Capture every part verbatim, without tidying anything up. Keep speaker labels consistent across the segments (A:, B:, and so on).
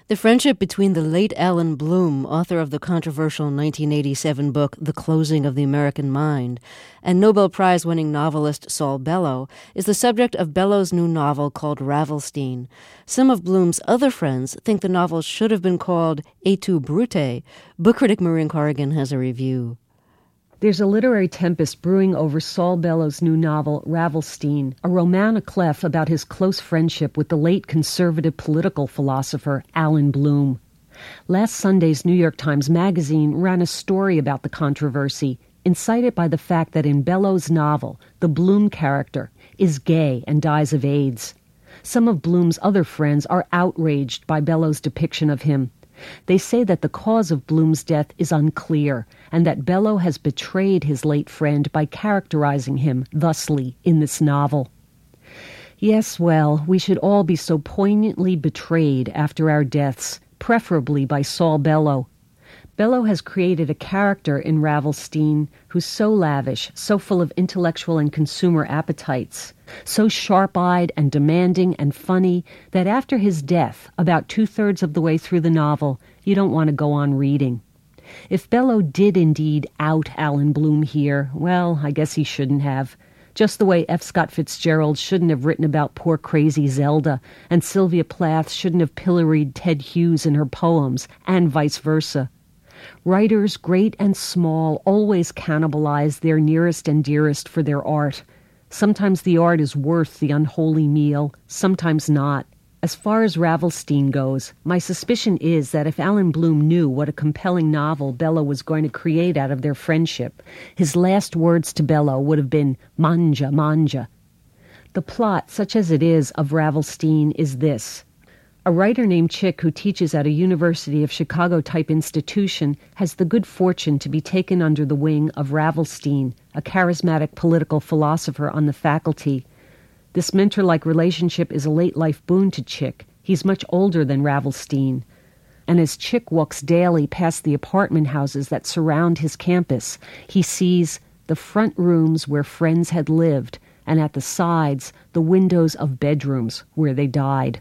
A: The friendship between the late Alan Bloom, author of the controversial nineteen eighty-seven book The Closing of the American Mind, and Nobel Prize-winning novelist Saul Bellow, is the subject of Bellow's new novel called Ravelstein. Some of Bloom's other friends think the novel should have been called Et tu, Brute. Book critic Maureen Corrigan has a review.
B: There's a literary tempest brewing over Saul Bellow's new novel, Ravelstein, a roman à clef about his close friendship with the late conservative political philosopher Alan Bloom. Last Sunday's New York Times Magazine ran a story about the controversy, incited by the fact that in Bellow's novel, the Bloom character is gay and dies of AIDS. Some of Bloom's other friends are outraged by Bellow's depiction of him. They say that the cause of Bloom's death is unclear, and that Bellow has betrayed his late friend by characterizing him thusly in this novel. Yes, well, we should all be so poignantly betrayed after our deaths, preferably by Saul Bellow. Bellow has created a character in Ravelstein who's so lavish, so full of intellectual and consumer appetites, so sharp-eyed and demanding and funny that after his death, about two-thirds of the way through the novel, you don't want to go on reading. If Bellow did indeed out Alan Bloom here, well, I guess he shouldn't have. Just the way F. Scott Fitzgerald shouldn't have written about poor crazy Zelda, and Sylvia Plath shouldn't have pilloried Ted Hughes in her poems, and vice versa. Writers, great and small, always cannibalize their nearest and dearest for their art. Sometimes the art is worth the unholy meal, sometimes not. As far as Ravelstein goes, my suspicion is that if Alan Bloom knew what a compelling novel Bellow was going to create out of their friendship, his last words to Bellow would have been, "Manja, manja." The plot, such as it is, of Ravelstein is this. A writer named Chick, who teaches at a University of Chicago-type institution, has the good fortune to be taken under the wing of Ravelstein, a charismatic political philosopher on the faculty. This mentor-like relationship is a late-life boon to Chick. He's much older than Ravelstein. And as Chick walks daily past the apartment houses that surround his campus, he sees the front rooms where friends had lived, and at the sides, the windows of bedrooms where they died.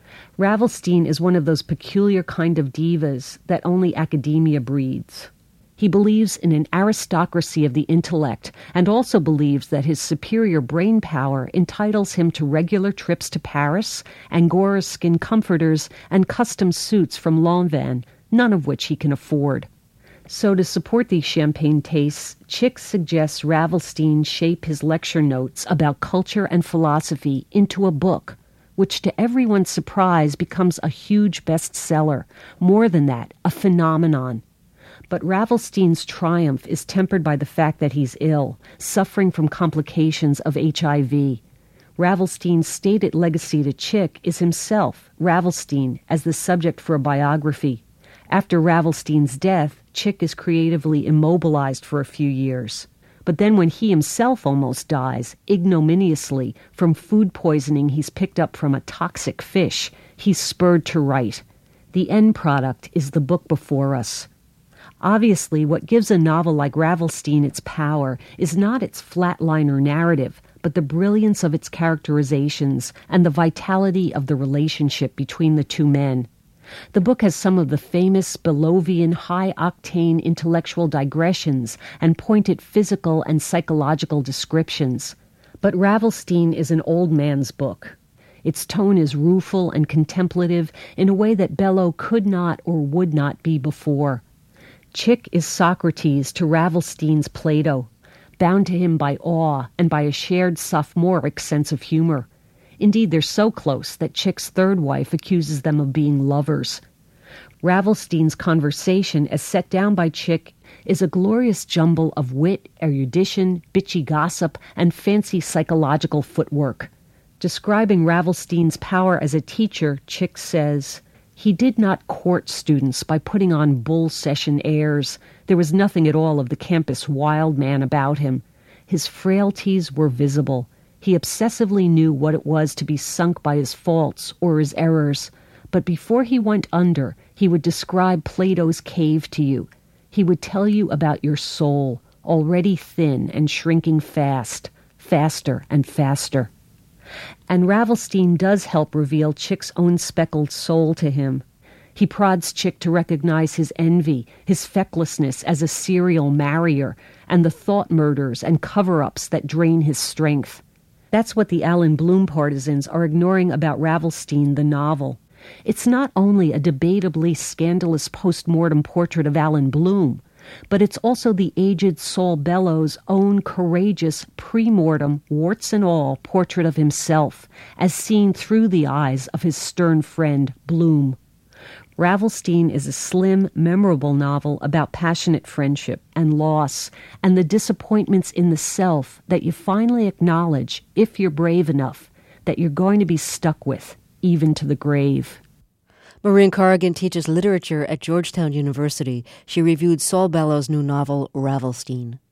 B: Ravelstein is one of those peculiar kind of divas that only academia breeds. He believes in an aristocracy of the intellect and also believes that his superior brain power entitles him to regular trips to Paris, Angora skin comforters, and custom suits from Lanvin, none of which he can afford. So to support these champagne tastes, Chick suggests Ravelstein shape his lecture notes about culture and philosophy into a book, which to everyone's surprise becomes a huge bestseller. More than that, a phenomenon. But Ravelstein's triumph is tempered by the fact that he's ill, suffering from complications of H I V. Ravelstein's stated legacy to Chick is himself, Ravelstein, as the subject for a biography. After Ravelstein's death, Chick is creatively immobilized for a few years. But then when he himself almost dies, ignominiously, from food poisoning he's picked up from a toxic fish, he's spurred to write. The end product is the book before us. Obviously, what gives a novel like Ravelstein its power is not its flatliner narrative, but the brilliance of its characterizations and the vitality of the relationship between the two men. The book has some of the famous Bellovian high-octane intellectual digressions and pointed physical and psychological descriptions. But Ravelstein is an old man's book. Its tone is rueful and contemplative in a way that Bellow could not or would not be before. Chick is Socrates to Ravelstein's Plato, bound to him by awe and by a shared sophomoric sense of humor. Indeed, they're so close that Chick's third wife accuses them of being lovers. Ravelstein's conversation, as set down by Chick, is a glorious jumble of wit, erudition, bitchy gossip, and fancy psychological footwork. Describing Ravelstein's power as a teacher, Chick says, "He did not court students by putting on bull session airs. There was nothing at all of the campus wild man about him. His frailties were visible. He obsessively knew what it was to be sunk by his faults or his errors. But before he went under, he would describe Plato's cave to you. He would tell you about your soul, already thin and shrinking fast, faster and faster." And Ravelstein does help reveal Chick's own speckled soul to him. He prods Chick to recognize his envy, his fecklessness as a serial marrier, and the thought murders and cover-ups that drain his strength. That's what the Alan Bloom partisans are ignoring about Ravelstein, the novel. It's not only a debatably scandalous post-mortem portrait of Alan Bloom, but it's also the aged Saul Bellows' own courageous pre-mortem, warts and all, portrait of himself, as seen through the eyes of his stern friend, Bloom. Ravelstein is a slim, memorable novel about passionate friendship and loss and the disappointments in the self that you finally acknowledge, if you're brave enough, that you're going to be stuck with, even to the grave.
A: Maureen Corrigan teaches literature at Georgetown University. She reviewed Saul Bellows' new novel, Ravelstein.